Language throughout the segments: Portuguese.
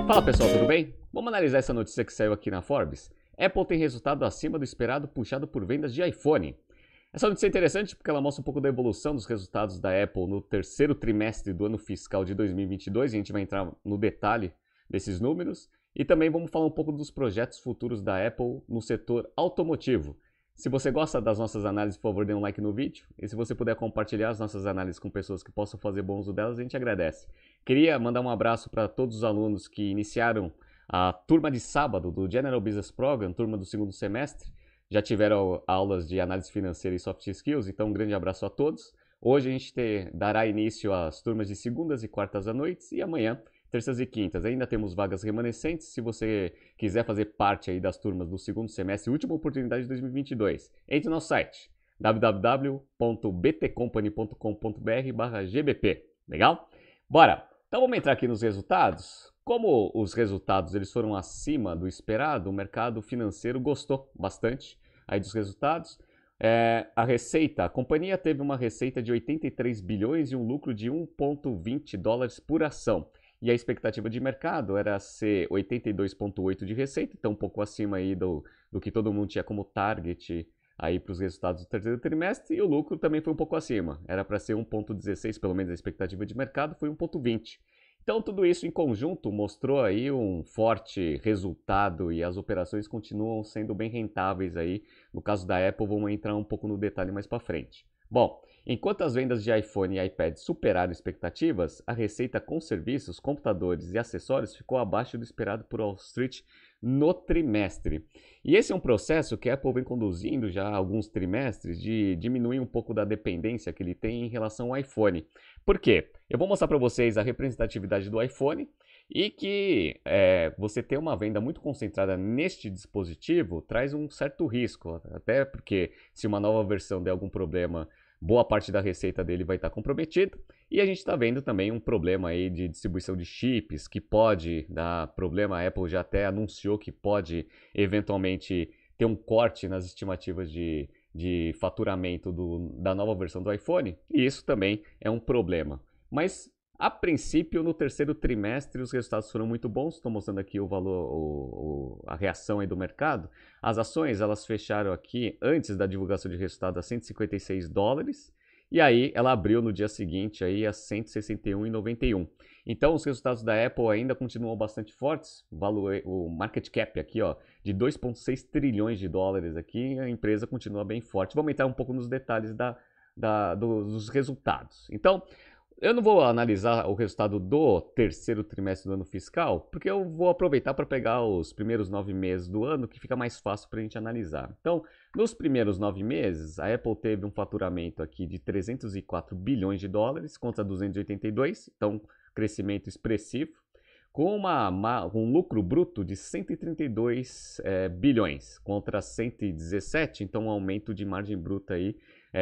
Fala pessoal, tudo bem? Vamos analisar essa notícia que saiu aqui na Forbes. Apple tem resultado acima do esperado puxado por vendas de iPhone. Essa notícia é interessante porque ela mostra um pouco da evolução dos resultados da Apple no terceiro trimestre do ano fiscal de 2022 e a gente vai entrar no detalhe desses números. E também vamos falar um pouco dos projetos futuros da Apple no setor automotivo. Se você gosta das nossas análises, por favor, dê um like no vídeo. E se você puder compartilhar as nossas análises com pessoas que possam fazer bom uso delas, a gente agradece. Queria mandar um abraço para todos os alunos que iniciaram a turma de sábado do General Business Program, turma do segundo semestre. Já tiveram aulas de análise financeira e soft skills, então um grande abraço a todos. Hoje a gente dará início às turmas de segundas e quartas à noite e amanhã terças e quintas. Ainda temos vagas remanescentes. Se você quiser fazer parte aí das turmas do segundo semestre, última oportunidade de 2022, entre no nosso site www.btcompany.com.br/gbp. Legal? Bora! Então vamos entrar aqui nos resultados. Como os resultados eles foram acima do esperado, o mercado financeiro gostou bastante aí dos resultados. A companhia teve uma receita de 83 bilhões e um lucro de 1,20 dólares por ação. E a expectativa de mercado era ser 82,8 de receita, então um pouco acima aí do que todo mundo tinha como target aí para os resultados do terceiro trimestre, e o lucro também foi um pouco acima, era para ser 1,16, pelo menos a expectativa de mercado foi 1,20. Então tudo isso em conjunto mostrou aí um forte resultado e as operações continuam sendo bem rentáveis aí. No caso da Apple, vamos entrar um pouco no detalhe mais para frente. Bom, enquanto as vendas de iPhone e iPad superaram expectativas, a receita com serviços, computadores e acessórios ficou abaixo do esperado por Wall Street no trimestre. E esse é um processo que a Apple vem conduzindo já há alguns trimestres de diminuir um pouco da dependência que ele tem em relação ao iPhone. Por quê? Eu vou mostrar para vocês a representatividade do iPhone e que você ter uma venda muito concentrada neste dispositivo traz um certo risco, até porque se uma nova versão der algum problema, boa parte da receita dele vai estar comprometida. E a gente está vendo também um problema aí de distribuição de chips que pode dar problema. A Apple já até anunciou que pode eventualmente ter um corte nas estimativas de faturamento da nova versão do iPhone. E isso também é um problema. Mas a princípio, no terceiro trimestre, os resultados foram muito bons. Estou mostrando aqui o valor, a reação aí do mercado. As ações, elas fecharam aqui antes da divulgação de resultado a 156 dólares. E aí, ela abriu no dia seguinte aí a 161,91. Então, os resultados da Apple ainda continuam bastante fortes. O market cap aqui, ó, de 2,6 trilhões de dólares aqui, a empresa continua bem forte. Vamos entrar um pouco nos detalhes dos resultados. Então, eu não vou analisar o resultado do terceiro trimestre do ano fiscal, porque eu vou aproveitar para pegar os primeiros 9 meses do ano, que fica mais fácil para a gente analisar. Então, nos primeiros 9 meses, a Apple teve um faturamento aqui de 304 bilhões de dólares contra 282, então crescimento expressivo, com um lucro bruto de 132 bilhões contra 117, então um aumento de margem bruta aí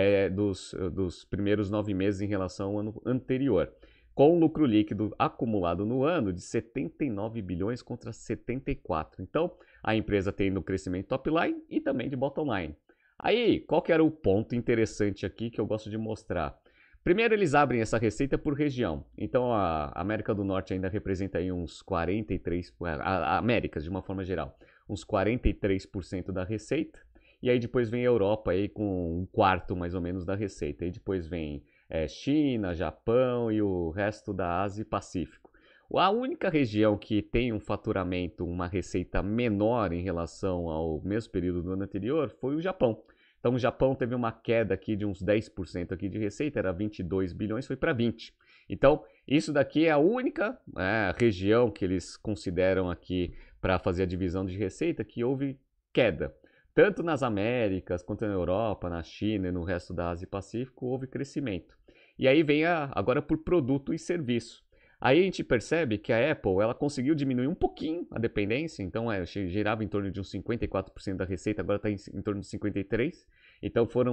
dos primeiros 9 meses em relação ao ano anterior, com um lucro líquido acumulado no ano de 79 bilhões contra 74. Então, a empresa tendo crescimento top line e também de bottom line. Aí, qual que era o ponto interessante aqui que eu gosto de mostrar? Primeiro, eles abrem essa receita por região. Então, a América do Norte ainda representa aí uns 43%, a Américas de uma forma geral, uns 43% da receita. E aí depois vem a Europa aí com um quarto mais ou menos da receita. Aí depois vem China, Japão e o resto da Ásia e Pacífico. A única região que tem um faturamento, uma receita menor em relação ao mesmo período do ano anterior foi o Japão. Então o Japão teve uma queda aqui de uns 10% aqui de receita, era 22 bilhões, foi para 20. Então isso daqui é a única região que eles consideram aqui para fazer a divisão de receita que houve queda. Tanto nas Américas, quanto na Europa, na China e no resto da Ásia e Pacífico, houve crescimento. E aí vem agora por produto e serviço. Aí a gente percebe que a Apple ela conseguiu diminuir um pouquinho a dependência, então girava em torno de uns 54% da receita, agora está em torno de 53%. Então foram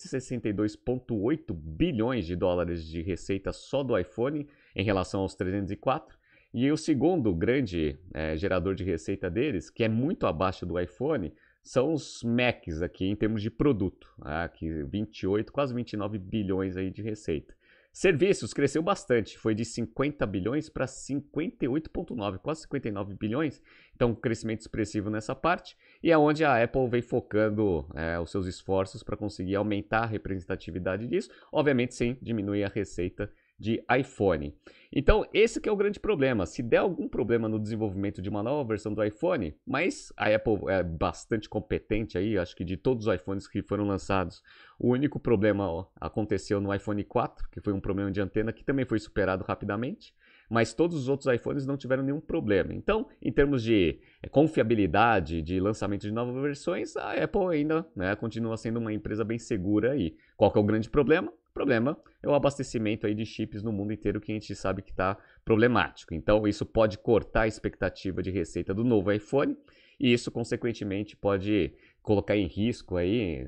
162,8 bilhões de dólares de receita só do iPhone em relação aos 304. E o segundo grande gerador de receita deles, que é muito abaixo do iPhone, são os Macs aqui em termos de produto, que 28, quase 29 bilhões aí de receita. Serviços cresceu bastante, foi de 50 bilhões para 58,9, quase 59 bilhões. Então, um crescimento expressivo nessa parte. E é onde a Apple vem focando os seus esforços para conseguir aumentar a representatividade disso. Obviamente, sem diminuir a receita de iPhone. Então, esse que é o grande problema. Se der algum problema no desenvolvimento de uma nova versão do iPhone, mas a Apple é bastante competente aí, acho que de todos os iPhones que foram lançados, o único problema aconteceu no iPhone 4, que foi um problema de antena que também foi superado rapidamente, mas todos os outros iPhones não tiveram nenhum problema. Então, em termos de confiabilidade, de lançamento de novas versões, a Apple ainda continua sendo uma empresa bem segura aí. Qual que é o grande problema? O problema é o abastecimento aí de chips no mundo inteiro, que a gente sabe que está problemático. Então, isso pode cortar a expectativa de receita do novo iPhone e isso, consequentemente, pode colocar em risco aí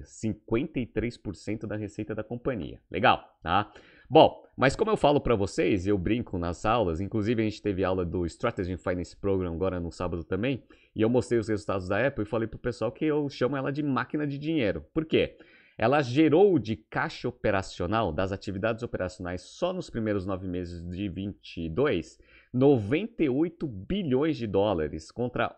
53% da receita da companhia. Legal, tá? Bom, mas como eu falo para vocês, eu brinco nas aulas, inclusive a gente teve aula do Strategy Finance Program agora no sábado também, e eu mostrei os resultados da Apple e falei pro pessoal que eu chamo ela de máquina de dinheiro. Por quê? Ela gerou de caixa operacional, das atividades operacionais, só nos primeiros 9 meses de 22, 98 bilhões de dólares contra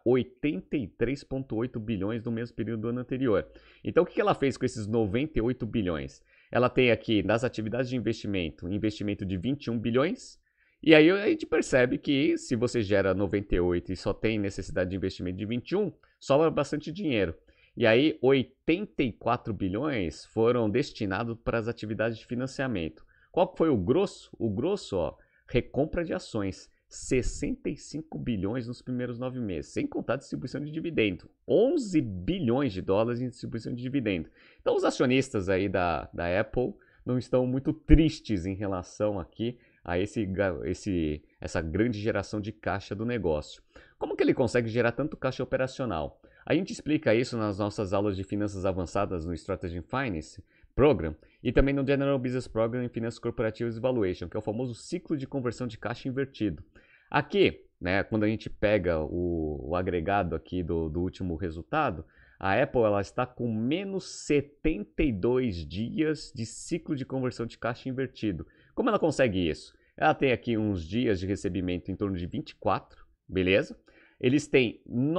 83,8 bilhões no mesmo período do ano anterior. Então, o que ela fez com esses 98 bilhões? Ela tem aqui, das atividades de investimento, investimento de 21 bilhões, e aí a gente percebe que se você gera 98 e só tem necessidade de investimento de 21, sobra bastante dinheiro. E aí 84 bilhões foram destinados para as atividades de financiamento. Qual foi o grosso? O grosso, recompra de ações. 65 bilhões nos primeiros 9 meses, sem contar a distribuição de dividendo. 11 bilhões de dólares em distribuição de dividendo. Então os acionistas aí da Apple não estão muito tristes em relação aqui a essa grande geração de caixa do negócio. Como que ele consegue gerar tanto caixa operacional? A gente explica isso nas nossas aulas de finanças avançadas no Strategy Finance Program e também no General Business Program em Finanças Corporativas e Valuation, que é o famoso ciclo de conversão de caixa invertido. Aqui, quando a gente pega o agregado aqui do último resultado, a Apple ela está com menos 72 dias de ciclo de conversão de caixa invertido. Como ela consegue isso? Ela tem aqui uns dias de recebimento em torno de 24, beleza? Eles têm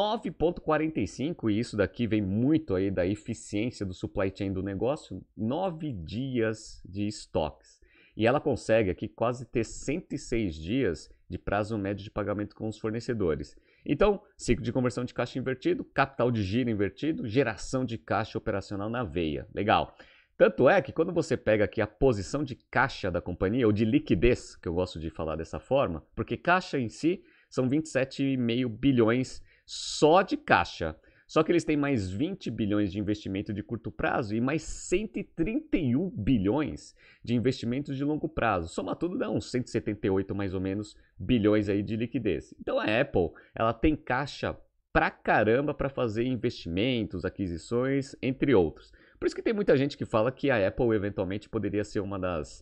9,45, e isso daqui vem muito aí da eficiência do supply chain do negócio, 9 dias de estoques. E ela consegue aqui quase ter 106 dias de prazo médio de pagamento com os fornecedores. Então, ciclo de conversão de caixa invertido, capital de giro invertido, geração de caixa operacional na veia. Legal. Tanto é que quando você pega aqui a posição de caixa da companhia, ou de liquidez, que eu gosto de falar dessa forma, porque caixa em si são 27,5 bilhões só de caixa. Só que eles têm mais 20 bilhões de investimento de curto prazo e mais 131 bilhões de investimentos de longo prazo. Soma tudo dá uns 178 mais ou menos bilhões aí de liquidez. Então a Apple, ela tem caixa pra caramba para fazer investimentos, aquisições, entre outros. Por isso que tem muita gente que fala que a Apple eventualmente poderia ser uma das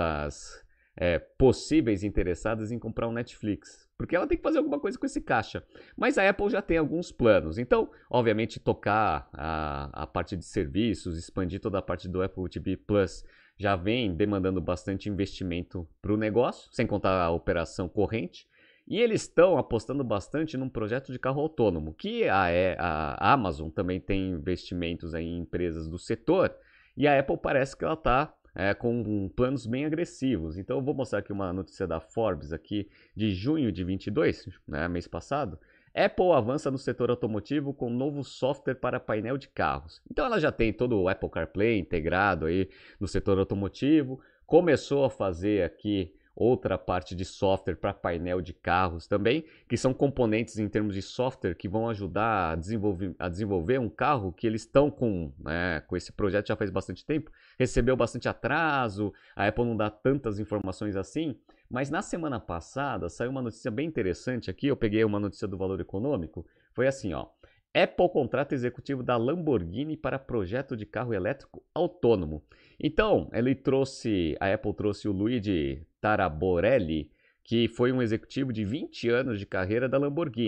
possíveis interessadas em comprar um Netflix. Porque ela tem que fazer alguma coisa com esse caixa. Mas a Apple já tem alguns planos. Então, obviamente, tocar a parte de serviços, expandir toda a parte do Apple TV Plus já vem demandando bastante investimento para o negócio, sem contar a operação corrente. E eles estão apostando bastante num projeto de carro autônomo, que a Amazon também tem investimentos aí em empresas do setor. E a Apple parece que ela está com planos bem agressivos. Então eu vou mostrar aqui uma notícia da Forbes aqui de junho de 22, mês passado. Apple avança no setor automotivo com novo software para painel de carros. Então ela já tem todo o Apple CarPlay integrado aí no setor automotivo, começou a fazer aqui outra parte de software para painel de carros também, que são componentes em termos de software que vão ajudar a desenvolver um carro que eles estão com esse projeto já faz bastante tempo, recebeu bastante atraso, a Apple não dá tantas informações assim, mas na semana passada saiu uma notícia bem interessante aqui, eu peguei uma notícia do Valor Econômico, foi assim, Apple contrata executivo da Lamborghini para projeto de carro elétrico autônomo. Então, a Apple trouxe o Luigi Taraborelli, que foi um executivo de 20 anos de carreira da Lamborghini.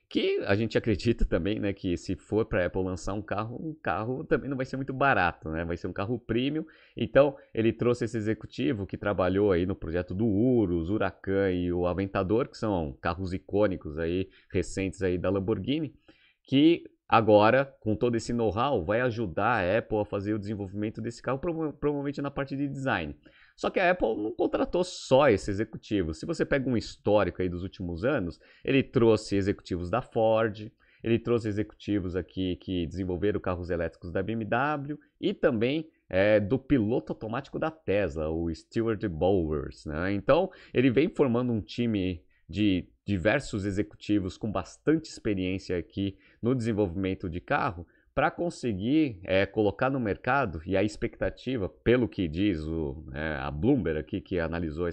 que a gente acredita também, né, que se for para a Apple lançar um carro também não vai ser muito barato, né? Vai ser um carro premium. Então, ele trouxe esse executivo que trabalhou aí no projeto do Urus, Huracan e o Aventador, que são carros icônicos aí, recentes aí da Lamborghini, que agora, com todo esse know-how, vai ajudar a Apple a fazer o desenvolvimento desse carro, provavelmente na parte de design. Só que a Apple não contratou só esse executivo. Se você pega um histórico aí dos últimos anos, ele trouxe executivos da Ford, ele trouxe executivos aqui que desenvolveram carros elétricos da BMW e também do piloto automático da Tesla, o Stuart Bowers, né? Então, ele vem formando um time de diversos executivos com bastante experiência aqui no desenvolvimento de carro para conseguir colocar no mercado, e a expectativa, pelo que diz a Bloomberg aqui, que analisou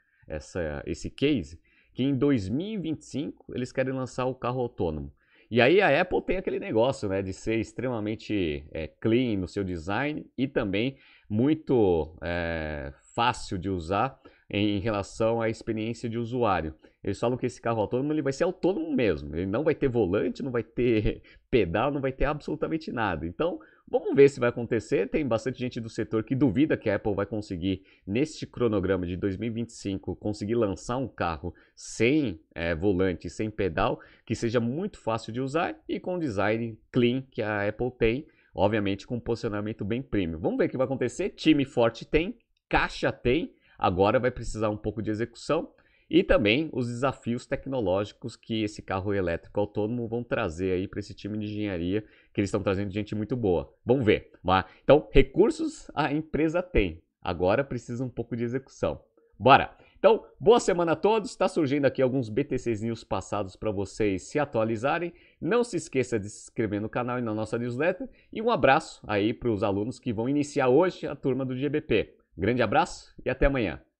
esse case, que em 2025 eles querem lançar o carro autônomo. E aí a Apple tem aquele negócio, né, de ser extremamente clean no seu design e também muito fácil de usar em relação à experiência de usuário. Eles falam que esse carro autônomo ele vai ser autônomo mesmo. Ele não vai ter volante, não vai ter pedal, não vai ter absolutamente nada. Então, vamos ver se vai acontecer. Tem bastante gente do setor que duvida que a Apple vai conseguir, neste cronograma de 2025, conseguir lançar um carro sem volante, sem pedal, que seja muito fácil de usar e com design clean que a Apple tem, obviamente com um posicionamento bem premium. Vamos ver o que vai acontecer. Time forte tem, caixa tem. Agora vai precisar um pouco de execução e também os desafios tecnológicos que esse carro elétrico autônomo vão trazer aí para esse time de engenharia, que eles estão trazendo gente muito boa. Vamos ver. Então, recursos a empresa tem. Agora precisa um pouco de execução. Bora! Então, boa semana a todos. Está surgindo aqui alguns BTCs News passados para vocês se atualizarem. Não se esqueça de se inscrever no canal e na nossa newsletter. E um abraço aí para os alunos que vão iniciar hoje a turma do GBP. Grande abraço e até amanhã.